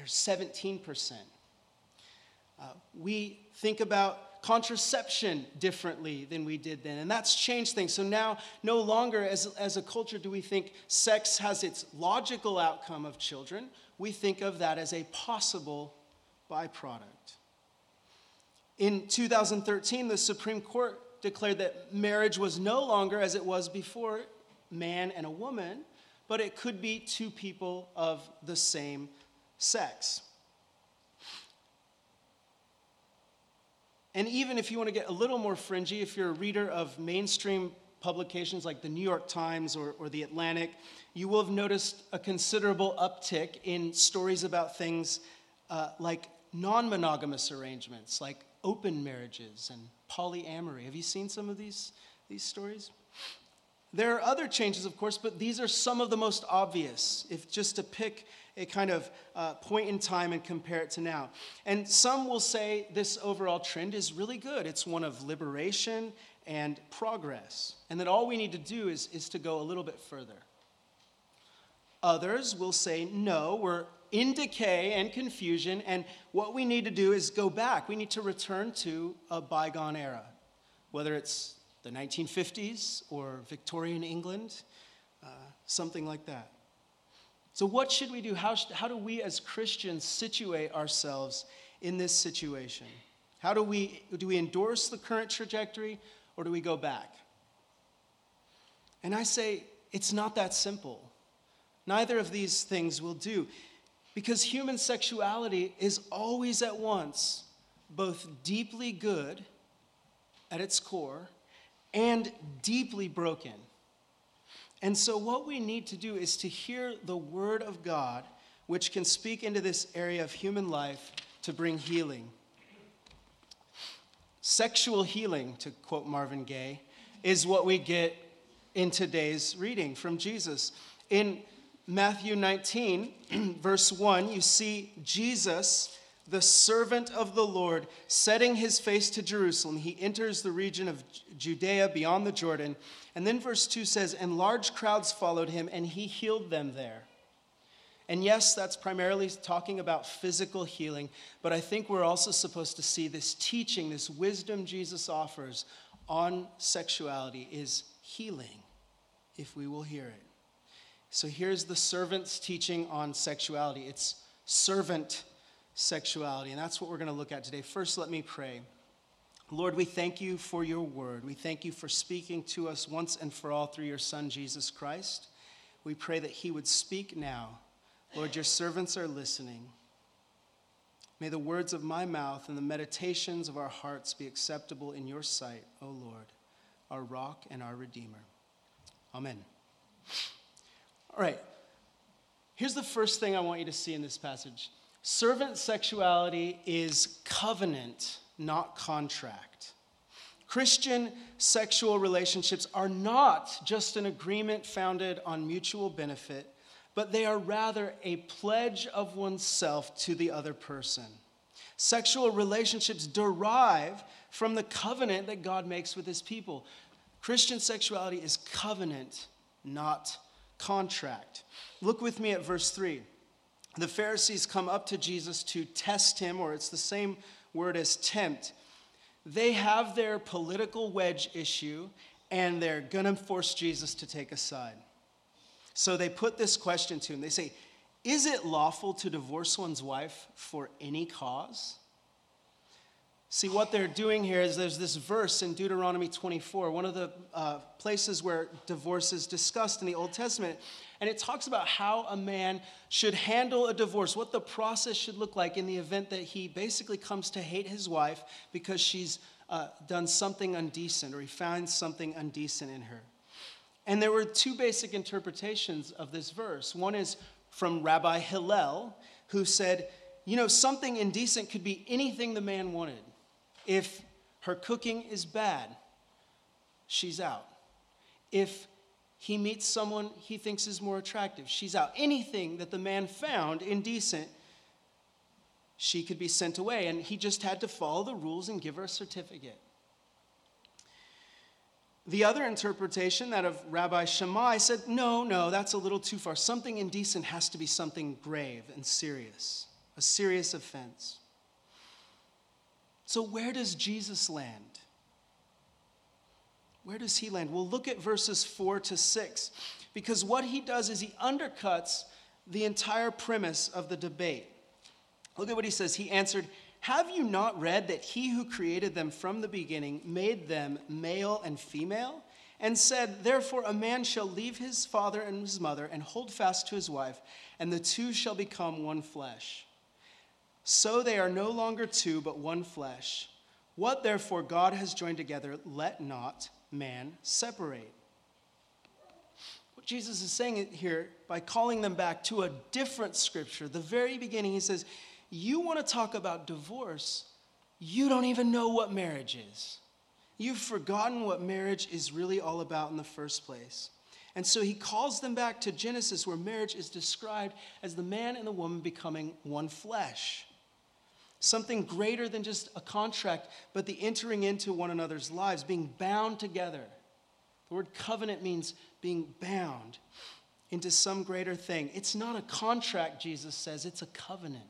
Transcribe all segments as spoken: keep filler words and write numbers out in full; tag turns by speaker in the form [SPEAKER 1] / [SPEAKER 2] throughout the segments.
[SPEAKER 1] seventeen percent. Uh, we think about contraception differently than we did then, and that's changed things. So now, no longer as, as a culture do we think sex has its logical outcome of children. We think of that as a possible byproduct. In two thousand thirteen, the Supreme Court declared that marriage was no longer, as it was before, man and a woman, but it could be two people of the same sex. And even if you want to get a little more fringy, if you're a reader of mainstream publications like the New York Times or, or the Atlantic, you will have noticed a considerable uptick in stories about things uh, like non-monogamous arrangements, like open marriages and polyamory. Have you seen some of these, these stories? There are other changes, of course, but these are some of the most obvious, if just to pick a kind of uh, point in time and compare it to now. And some will say this overall trend is really good. It's one of liberation and progress, and that all we need to do is, is to go a little bit further. Others will say, no, we're in decay and confusion, and what we need to do is go back. We need to return to a bygone era, whether it's the nineteen fifties or Victorian England, uh, something like that. So what should we do? How, should, how do we as Christians situate ourselves in this situation? How do we, do we endorse the current trajectory, or do we go back? And I say, it's not that simple. Neither of these things will do, because human sexuality is always at once both deeply good at its core and deeply broken. And so what we need to do is to hear the word of God, which can speak into this area of human life to bring healing. Sexual healing, to quote Marvin Gaye, is what we get in today's reading from Jesus. In Matthew nineteen, verse one, you see Jesus, the servant of the Lord, setting his face to Jerusalem. He enters the region of Judea beyond the Jordan. And then verse two says, and large crowds followed him, and he healed them there. And yes, that's primarily talking about physical healing, but I think we're also supposed to see this teaching, this wisdom Jesus offers on sexuality is healing, if we will hear it. So here's the servant's teaching on sexuality. It's servant sexuality, and that's what we're going to look at today. First, let me pray. Lord, we thank you for your word. We thank you for speaking to us once and for all through your Son, Jesus Christ. We pray that he would speak now. Lord, your servants are listening. May the words of my mouth and the meditations of our hearts be acceptable in your sight, O Lord, our rock and our Redeemer. Amen. All right, here's the first thing I want you to see in this passage. Servant sexuality is covenant, not contract. Christian sexual relationships are not just an agreement founded on mutual benefit, but they are rather a pledge of oneself to the other person. Sexual relationships derive from the covenant that God makes with his people. Christian sexuality is covenant, not contract. Look with me at verse three. The Pharisees come up to Jesus to test him, or it's the same word as tempt. They have their political wedge issue, and they're going to force Jesus to take a side. So they put this question to him. They say, is it lawful to divorce one's wife for any cause? See, what they're doing here is there's this verse in Deuteronomy twenty-four, one of the uh, places where divorce is discussed in the Old Testament. And it talks about how a man should handle a divorce, what the process should look like in the event that he basically comes to hate his wife because she's uh, done something indecent, or he finds something indecent in her. And there were two basic interpretations of this verse. One is from Rabbi Hillel, who said, you know, something indecent could be anything the man wanted. If her cooking is bad, she's out. If he meets someone he thinks is more attractive, she's out. Anything that the man found indecent, she could be sent away, and he just had to follow the rules and give her a certificate. The other interpretation, that of Rabbi Shammai, said, no, no, that's a little too far. Something indecent has to be something grave and serious, a serious offense. So where does Jesus land? Where does he land? Well, look at verses four to six, because what he does is he undercuts the entire premise of the debate. Look at what he says. He answered, "Have you not read that he who created them from the beginning made them male and female? And said, therefore a man shall leave his father and his mother and hold fast to his wife, and the two shall become one flesh. So they are no longer two, but one flesh. What therefore God has joined together, let not man separate." What Jesus is saying here, by calling them back to a different scripture, the very beginning, he says, you want to talk about divorce, you don't even know what marriage is. You've forgotten what marriage is really all about in the first place. And so he calls them back to Genesis, where marriage is described as the man and the woman becoming one flesh. Something greater than just a contract, but the entering into one another's lives, being bound together. The word covenant means being bound into some greater thing. It's not a contract, Jesus says, it's a covenant.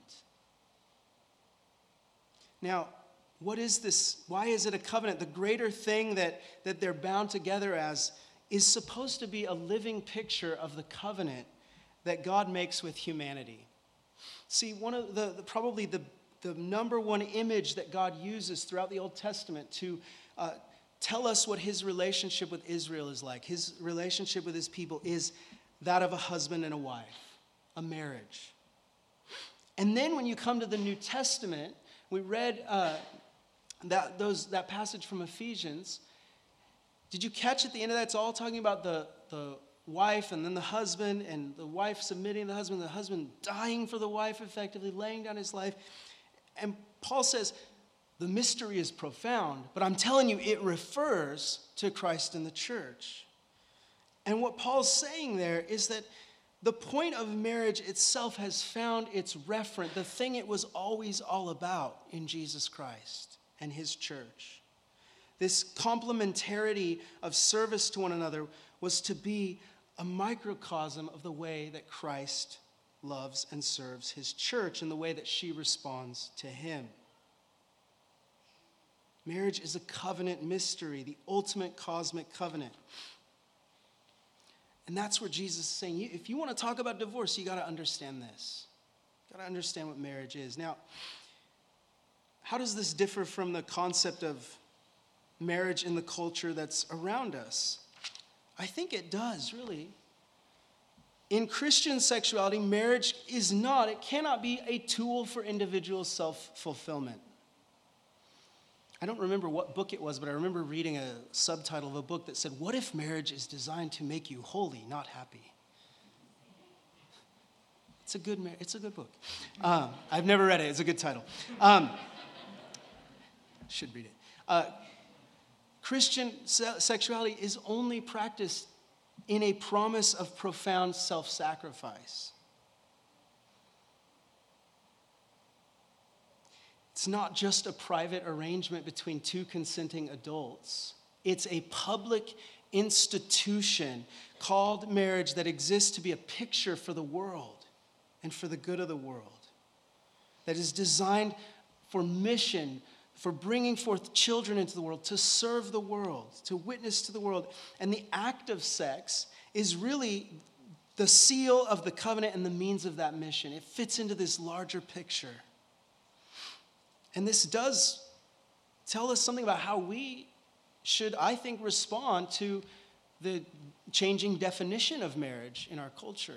[SPEAKER 1] Now, what is this? Why is it a covenant? The greater thing that, that they're bound together as is supposed to be a living picture of the covenant that God makes with humanity. See, one of the, the probably the, the number one image that God uses throughout the Old Testament to uh, tell us what his relationship with Israel is like, his relationship with his people, is that of a husband and a wife, a marriage. And then when you come to the New Testament, we read uh, that those that passage from Ephesians. Did you catch at the end of that? It's all talking about the, the wife and then the husband, and the wife submitting to the husband, the husband dying for the wife, effectively laying down his life. And Paul says, the mystery is profound, but I'm telling you, it refers to Christ and the church. And what Paul's saying there is that the point of marriage itself has found its referent, the thing it was always all about, in Jesus Christ and his church. This complementarity of service to one another was to be a microcosm of the way that Christ loves and serves his church and the way that she responds to him. Marriage is a covenant mystery, the ultimate cosmic covenant. And that's where Jesus is saying, if you want to talk about divorce, you got to understand this. You got to understand what marriage is. Now, how does this differ from the concept of marriage in the culture that's around us? I think it does, really. In Christian sexuality, marriage is not, it cannot be a tool for individual self-fulfillment. I don't remember what book it was, but I remember reading a subtitle of a book that said, "What if marriage is designed to make you holy, not happy?" It's a good, it's a good book. Um, I've never read it. It's a good title. Um, should read it. Uh, Christian se- sexuality is only practiced in a promise of profound self-sacrifice. It's not just a private arrangement between two consenting adults. It's a public institution called marriage that exists to be a picture for the world and for the good of the world. That is designed for mission, for bringing forth children into the world, to serve the world, to witness to the world. And the act of sex is really the seal of the covenant and the means of that mission. It fits into this larger picture. And this does tell us something about how we should, I think, respond to the changing definition of marriage in our culture.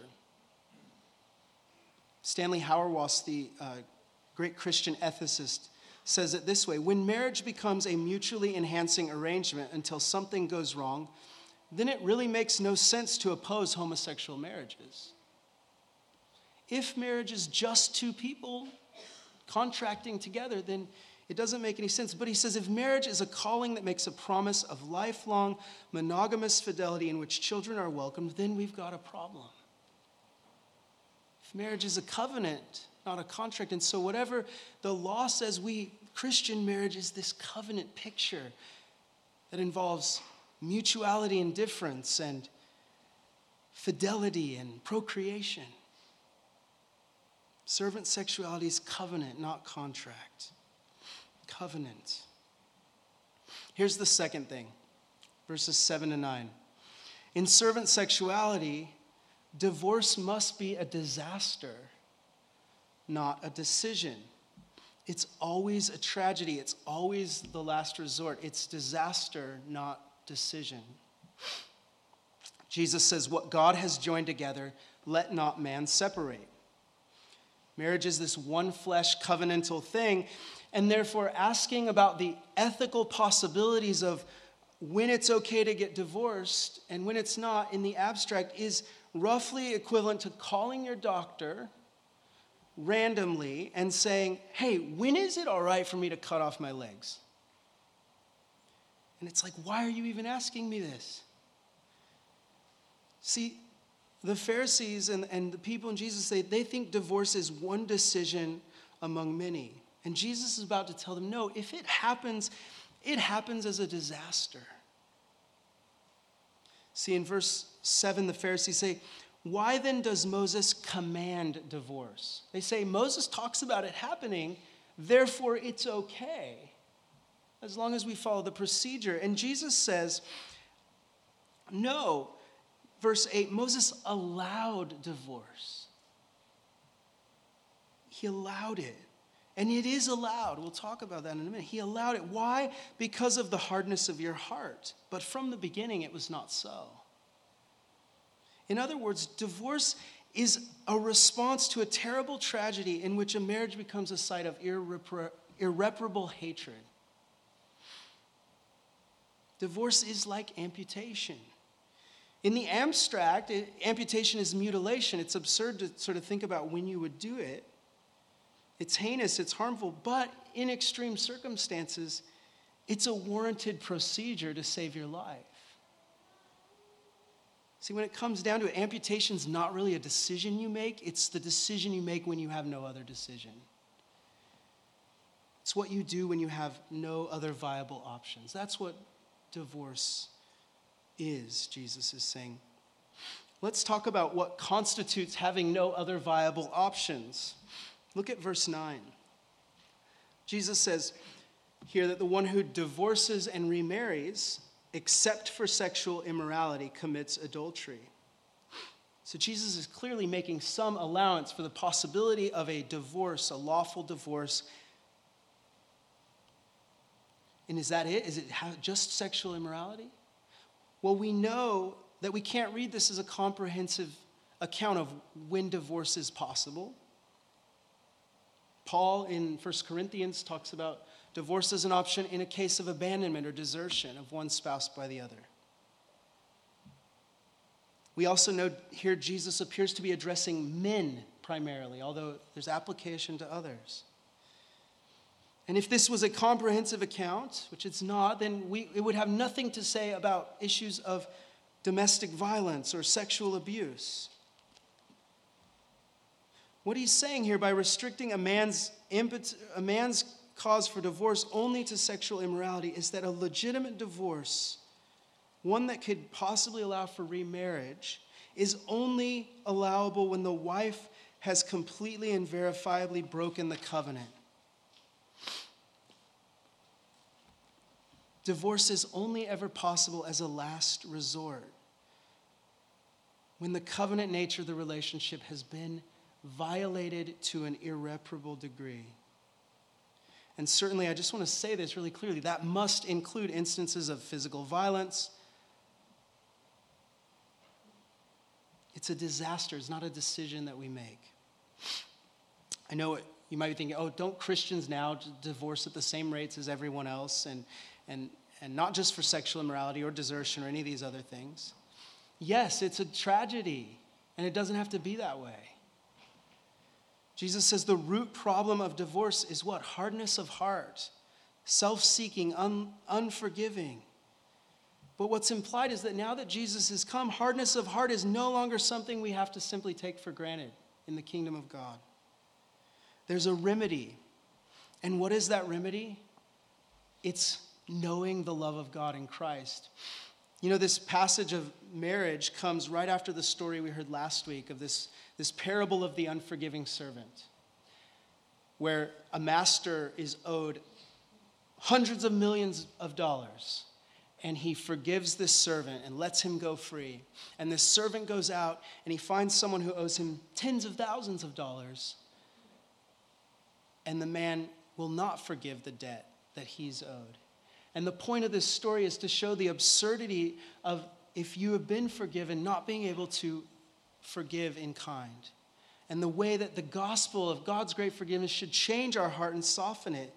[SPEAKER 1] Stanley Hauerwas, the uh, great Christian ethicist, says it this way: when marriage becomes a mutually enhancing arrangement until something goes wrong, then it really makes no sense to oppose homosexual marriages. If marriage is just two people contracting together, then it doesn't make any sense. But he says if marriage is a calling that makes a promise of lifelong monogamous fidelity in which children are welcomed, then we've got a problem. If marriage is a covenant, not a contract, and so whatever the law says, we, Christian marriage is this covenant picture that involves mutuality and difference and fidelity and procreation. Servant sexuality is covenant, not contract. Covenant. Here's the second thing, verses seven to nine. In servant sexuality, divorce must be a disaster, not a decision. It's always a tragedy. It's always the last resort. It's disaster, not decision. Jesus says, what God has joined together, let not man separate. Marriage is this one flesh covenantal thing, and therefore asking about the ethical possibilities of when it's okay to get divorced and when it's not in the abstract is roughly equivalent to calling your doctor randomly and saying, hey, when is it all right for me to cut off my legs? And it's like, why are you even asking me this? See, the Pharisees and, and the people in Jesus, they, they think divorce is one decision among many. And Jesus is about to tell them, no, if it happens, it happens as a disaster. See, in verse seven, the Pharisees say, why then does Moses command divorce? They say Moses talks about it happening, therefore it's okay, as long as we follow the procedure. And Jesus says, no. Verse eight, Moses allowed divorce. He allowed it. And it is allowed. We'll talk about that in a minute. He allowed it. Why? Because of the hardness of your heart. But from the beginning, it was not so. In other words, divorce is a response to a terrible tragedy in which a marriage becomes a site of irrepar- irreparable hatred. Divorce is like amputation. In the abstract, it, amputation is mutilation. It's absurd to sort of think about when you would do it. It's heinous, it's harmful, but in extreme circumstances, it's a warranted procedure to save your life. See, when it comes down to it, amputation's not really a decision you make, it's the decision you make when you have no other decision. It's what you do when you have no other viable options. That's what divorce is, Jesus is saying. Let's talk about what constitutes having no other viable options. Look at verse nine. Jesus says here that the one who divorces and remarries, except for sexual immorality, commits adultery. So Jesus is clearly making some allowance for the possibility of a divorce, a lawful divorce. And is that it? Is it just sexual immorality? Well, we know that we can't read this as a comprehensive account of when divorce is possible. Paul in First Corinthians talks about divorce as an option in a case of abandonment or desertion of one spouse by the other. We also know here Jesus appears to be addressing men primarily, although there's application to others. And if this was a comprehensive account, which it's not, then we, it would have nothing to say about issues of domestic violence or sexual abuse. What he's saying here by restricting a man's impet- a man's cause for divorce only to sexual immorality is that a legitimate divorce, one that could possibly allow for remarriage, is only allowable when the wife has completely and verifiably broken the covenant. Divorce is only ever possible as a last resort when the covenant nature of the relationship has been violated to an irreparable degree. And certainly, I just want to say this really clearly, that must include instances of physical violence. It's a disaster. It's not a decision that we make. I know it, you might be thinking, oh, don't Christians now divorce at the same rates as everyone else, and, and, and not just for sexual immorality or desertion or any of these other things? Yes, it's a tragedy, and it doesn't have to be that way. Jesus says the root problem of divorce is what? Hardness of heart, self-seeking, un- unforgiving. But what's implied is that now that Jesus has come, hardness of heart is no longer something we have to simply take for granted in the kingdom of God. There's a remedy. And what is that remedy? It's knowing the love of God in Christ. You know, this passage of marriage comes right after the story we heard last week of this, this parable of the unforgiving servant. where a master is owed hundreds of millions of dollars, and he forgives this servant and lets him go free. And this servant goes out and he finds someone who owes him tens of thousands of dollars, and the man will not forgive the debt that he's owed. And the point of this story is to show the absurdity of, if you have been forgiven, not being able to forgive in kind. And the way that the gospel of God's great forgiveness should change our heart and soften it.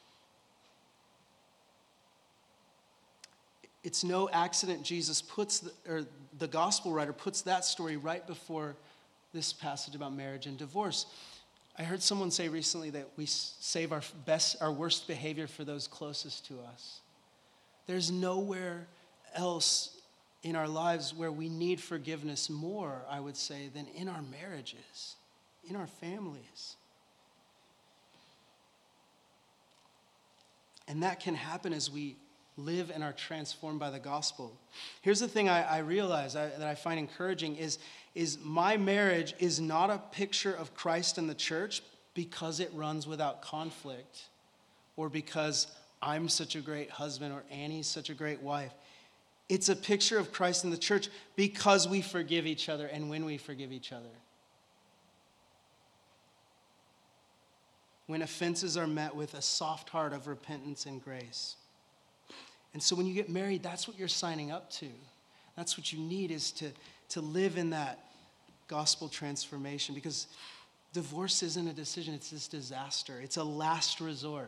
[SPEAKER 1] It's no accident Jesus puts, the, or the gospel writer puts that story right before this passage about marriage and divorce. I heard someone say recently that we save our best, our worst behavior for those closest to us. There's nowhere else in our lives where we need forgiveness more, I would say, than in our marriages, in our families. And that can happen as we live and are transformed by the gospel. Here's the thing I, I realize I, that I find encouraging is, is my marriage is not a picture of Christ and the church because it runs without conflict, or because I'm such a great husband or Annie's such a great wife. It's a picture of Christ and the church because we forgive each other and when we forgive each other. When offenses are met with a soft heart of repentance and grace. And so when you get married, that's what you're signing up to. That's what you need, is to, to live in that gospel transformation. Because divorce isn't a decision, it's this disaster. It's a last resort.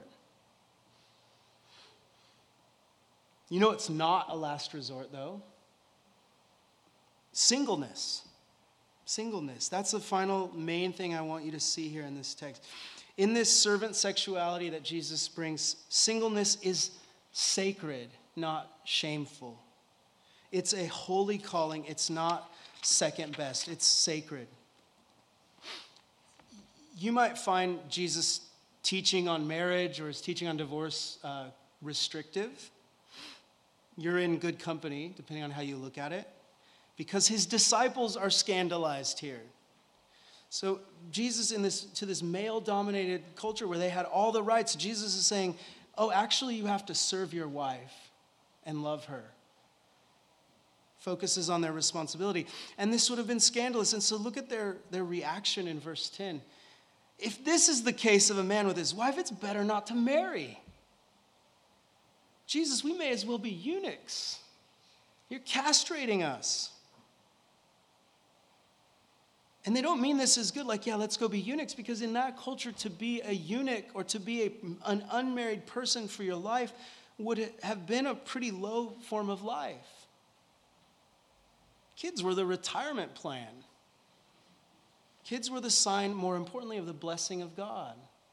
[SPEAKER 1] You know it's not a last resort, though? Singleness. Singleness. That's the final main thing I want you to see here in this text. In this servant sexuality that Jesus brings, singleness is sacred, not shameful. It's a holy calling. It's not second best. It's sacred. You might find Jesus' teaching on marriage or his teaching on divorce uh, restrictive. You're in good company, depending on how you look at it, because his disciples are scandalized here. So Jesus, in this to this male-dominated culture where they had all the rights, Jesus is saying, oh, actually you have to serve your wife and love her. Focuses on their responsibility. And this would have been scandalous. And so look at their, their reaction in verse ten. If this is the case of a man with his wife, it's better not to marry. Jesus, we may as well be eunuchs. You're castrating us. And they don't mean this as good, like, yeah, let's go be eunuchs, because in that culture, to be a eunuch or to be a, an unmarried person for your life would have been a pretty low form of life. Kids were the retirement plan. Kids were the sign, more importantly, of the blessing of God.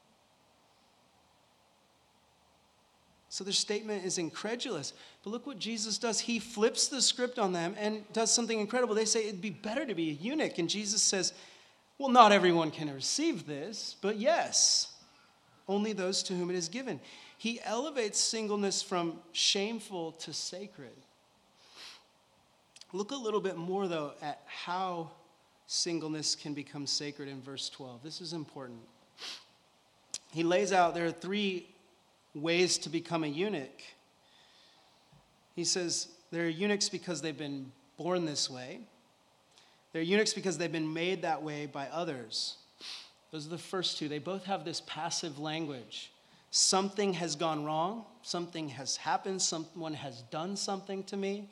[SPEAKER 1] So their statement is incredulous. But look what Jesus does. He flips the script on them and does something incredible. They say it'd be better to be a eunuch. And Jesus says, well, not everyone can receive this, but yes, only those to whom it is given. He elevates singleness from shameful to sacred. Look a little bit more, though, at how singleness can become sacred in verse twelve. This is important. He lays out there are three ways to become a eunuch. He says they're eunuchs because they've been born this way. They're eunuchs because they've been made that way by others. Those are the first two. They both have this passive language. Something has gone wrong. Something has happened. Someone has done something to me.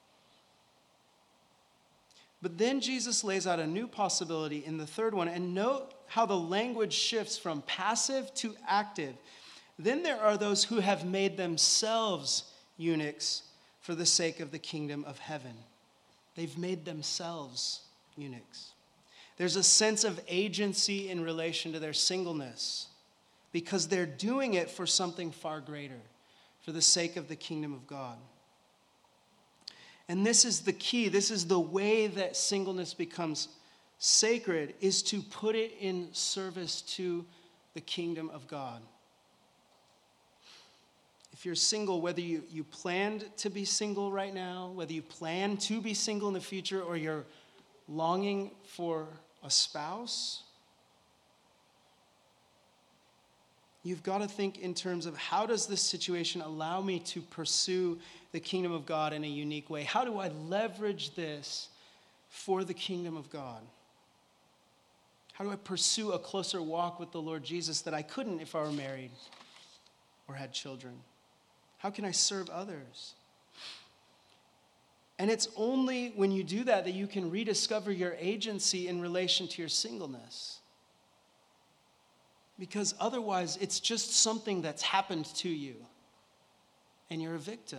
[SPEAKER 1] But then Jesus lays out a new possibility in the third one. And note how the language shifts from passive to active. Then there are those who have made themselves eunuchs for the sake of the kingdom of heaven. They've made themselves eunuchs. There's a sense of agency in relation to their singleness because they're doing it for something far greater, for the sake of the kingdom of God. And this is the key. This is the way that singleness becomes sacred, is to put it in service to the kingdom of God. If you're single, whether you, you planned to be single right now, whether you plan to be single in the future, or you're longing for a spouse, You've got to think in terms of, how does this situation allow me to pursue the kingdom of God in a unique way? How do I leverage this for the kingdom of God? How do I pursue a closer walk with the Lord Jesus that I couldn't if I were married or had children? How can I serve others? And it's only when you do that that you can rediscover your agency in relation to your singleness. Because otherwise, it's just something that's happened to you, and you're a victim.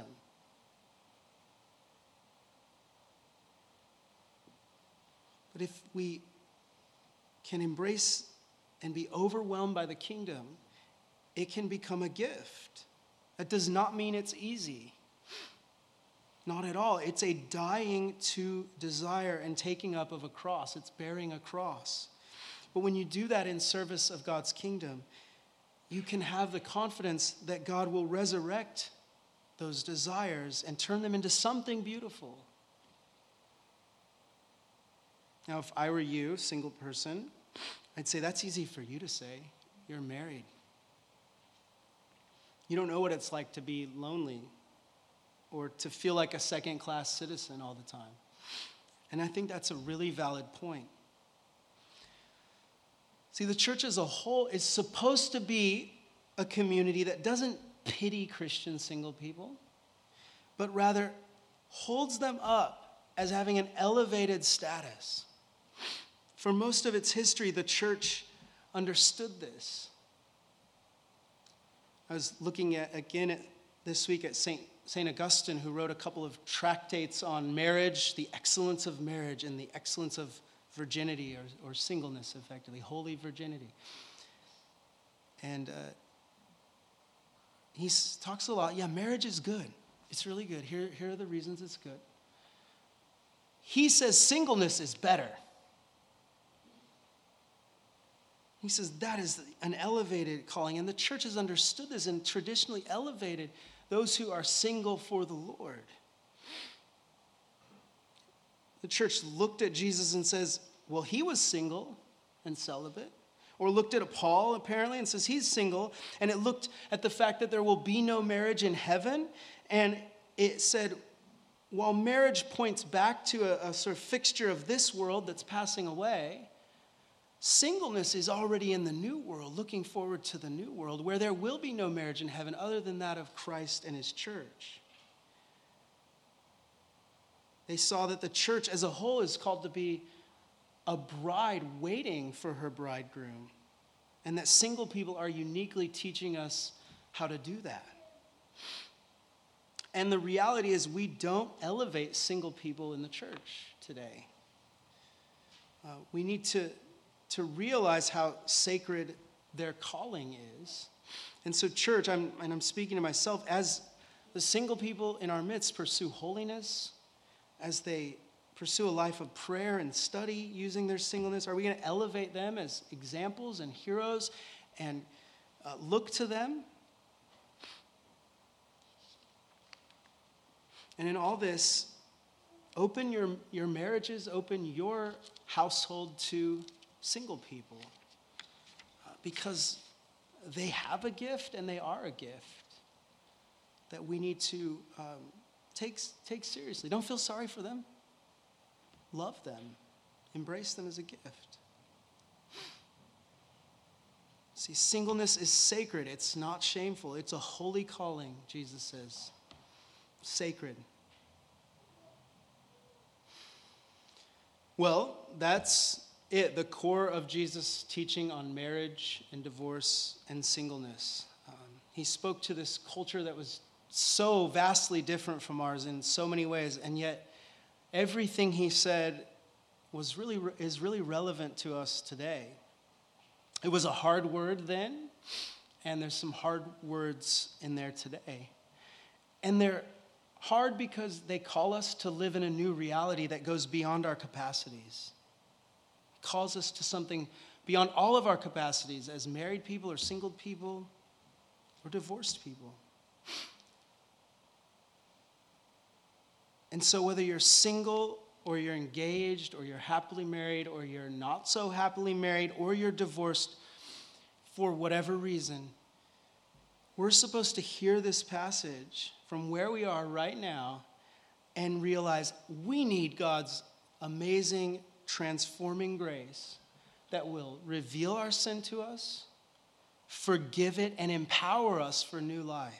[SPEAKER 1] But if we can embrace and be overwhelmed by the kingdom, it can become a gift. That does not mean it's easy. Not at all. It's a dying to desire and taking up of a cross. It's bearing a cross. But when you do that in service of God's kingdom, you can have the confidence that God will resurrect those desires and turn them into something beautiful. Now, if I were you, single person, I'd say that's easy for you to say. You're married. You don't know what it's like to be lonely or to feel like a second-class citizen all the time. And I think that's a really valid point. See, the church as a whole is supposed to be a community that doesn't pity Christian single people, but rather holds them up as having an elevated status. For most of its history, the church understood this. I was looking at, again, at, this week at Saint Saint Augustine, who wrote a couple of tractates on marriage, the excellence of marriage and the excellence of virginity, or, or singleness, effectively, holy virginity. And uh, he talks a lot, yeah, marriage is good. It's really good. Here, here are the reasons it's good. He says singleness is better. He says that is an elevated calling, and the church has understood this and traditionally elevated those who are single for the Lord. The church looked at Jesus and says, well, he was single and celibate. Or looked at Paul, apparently, and says he's single. And it looked at the fact that there will be no marriage in heaven. And it said, while marriage points back to a, a sort of fixture of this world that's passing away, singleness is already in the new world, looking forward to the new world, where there will be no marriage in heaven other than that of Christ and his church. They saw that the church as a whole is called to be a bride waiting for her bridegroom, and that single people are uniquely teaching us how to do that. And the reality is, we don't elevate single people in the church today. Uh, we need to, to realize how sacred their calling is. And so, church, I'm, and I'm speaking to myself, as the single people in our midst pursue holiness, as they pursue a life of prayer and study using their singleness, are we going to elevate them as examples and heroes and uh, look to them? And in all this, open your, your marriages, open your household to single people, uh, because they have a gift and they are a gift that we need to um, take, take seriously. Don't feel sorry for them. Love them. Embrace them as a gift. See, singleness is sacred. It's not shameful. It's a holy calling, Jesus says. Sacred. Well, that's it, the core of Jesus' teaching on marriage and divorce and singleness. Um, he spoke to this culture that was so vastly different from ours in so many ways, and yet everything he said was really is really relevant to us today. It was a hard word then, and there's some hard words in there today. And they're hard because they call us to live in a new reality that goes beyond our capacities. It calls us to something beyond all of our capacities as married people or single people or divorced people. And so whether you're single or you're engaged or you're happily married or you're not so happily married or you're divorced, for whatever reason, We're supposed to hear this passage from where we are right now and realize we need God's amazing, transforming grace that will reveal our sin to us, forgive it, and empower us for new life.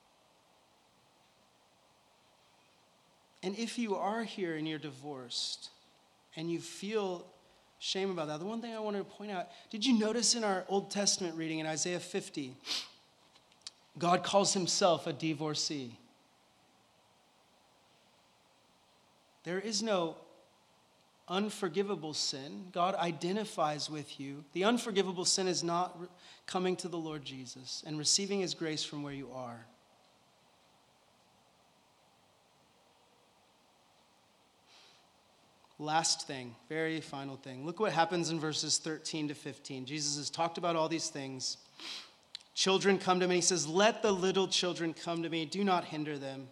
[SPEAKER 1] And if you are here and you're divorced and you feel shame about that, the one thing I want to point out, did you notice in our Old Testament reading in Isaiah fifty, God calls himself a divorcee? There is no unforgivable sin. God identifies with you. The unforgivable sin is not re- coming to the Lord Jesus and receiving his grace from where you are. Last thing, very final thing. Look what happens in verses thirteen to fifteen. Jesus has talked about all these things. Children come to me. He says, let the little children come to me. Do not hinder them.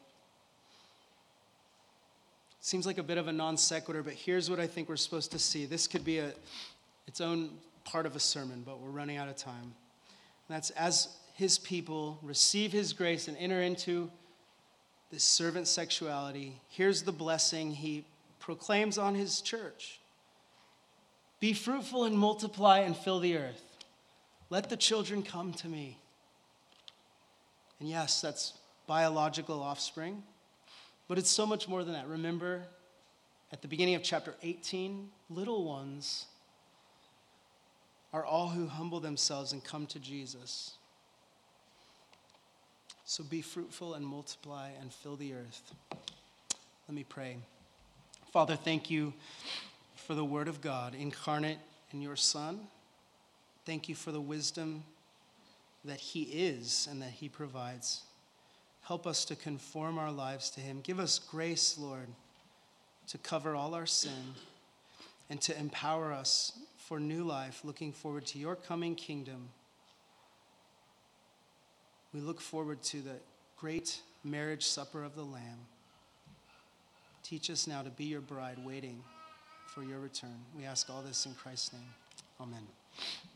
[SPEAKER 1] Seems like a bit of a non sequitur, but here's what I think we're supposed to see. This could be a, its own part of a sermon, but we're running out of time. And that's as his people receive his grace and enter into this servant sexuality, here's the blessing he proclaims on his church. Be fruitful and multiply and fill the earth. Let the children come to me. And yes, that's biological offspring, but it's so much more than that. Remember, at the beginning of chapter eighteen, little ones are all who humble themselves and come to Jesus. So be fruitful and multiply and fill the earth. Let me pray. Father, thank you for the word of God incarnate in your Son. Thank you for the wisdom that he is and that he provides. Help us to conform our lives to him. Give us grace, Lord, to cover all our sin and to empower us for new life, looking forward to your coming kingdom. We look forward to the great marriage supper of the Lamb. Teach us now to be your bride waiting for your return. We ask all this in Christ's name. Amen.